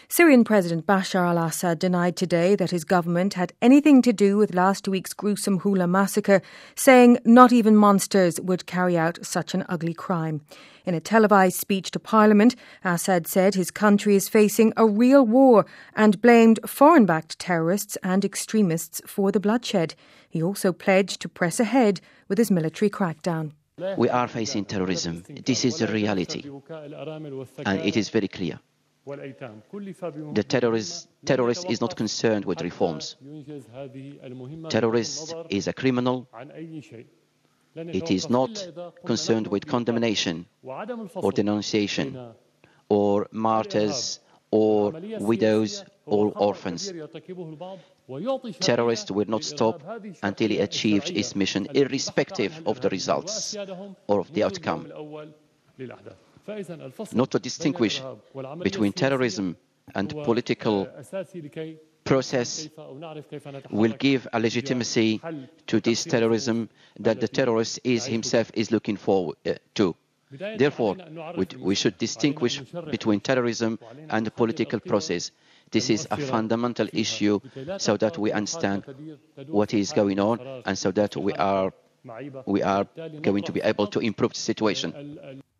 Syrian President Bashar al-Assad denied today that his government had anything to do with last week's gruesome Hula massacre, saying not even monsters would carry out such an ugly crime. In a televised speech to Parliament, Assad said his country is facing a real war and blamed foreign-backed terrorists and extremists for the bloodshed. He also pledged to press ahead with his military crackdown. We are facing terrorism. This is the reality, and it is very clear. The terrorist is not concerned with reforms. Terrorist is a criminal. It is not concerned with condemnation or denunciation or martyrs or widows or orphans. Terrorist will not stop until he achieves his mission, irrespective of the results or of the outcome. Not to distinguish between terrorism and political process will give a legitimacy to this terrorism that the terrorist himself is looking forward to. Therefore, we should distinguish between terrorism and the political process. This is a fundamental issue so that we understand what is going on and so that we are going to be able to improve the situation.